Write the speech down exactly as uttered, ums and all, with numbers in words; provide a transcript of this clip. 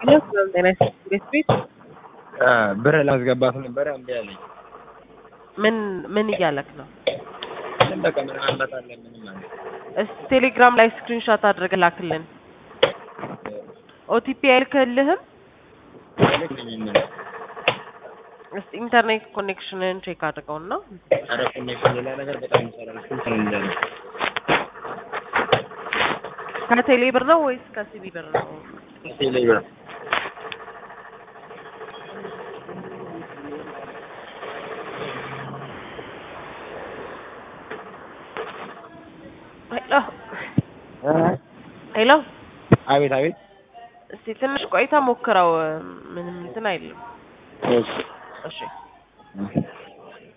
የለም ጤና ቤት ቤት ብር ላስገባት ነበር እምቢ አለኝ። ምን ምን እያለክ ነው? ምንም በቃ ምን አመጣለህ ምንም ማለት እስቲ ቴሌግራም ላይ ስክሪንሾት አድርገህ ላክልን። ኦቲፒ አይልክልህም? አይልክልኝም። እስቲ ኢንተርኔት ኮኔክሽንን ቼክ አድርገውና ኧረ ኮኔክሽን ሌላ ነገር በጣም ይሰራል። እሱን ሰው እንዳለ ከቴሌ ብር ነው ወይስ ከሲቢ ብር ነው? ቴሌ ብር ሄሎ ሄሎ አቤት አቤት። እስቲ ትንሽ ቆይታ ሞክረው ምንም እንትን አይልም። እሺ እሺ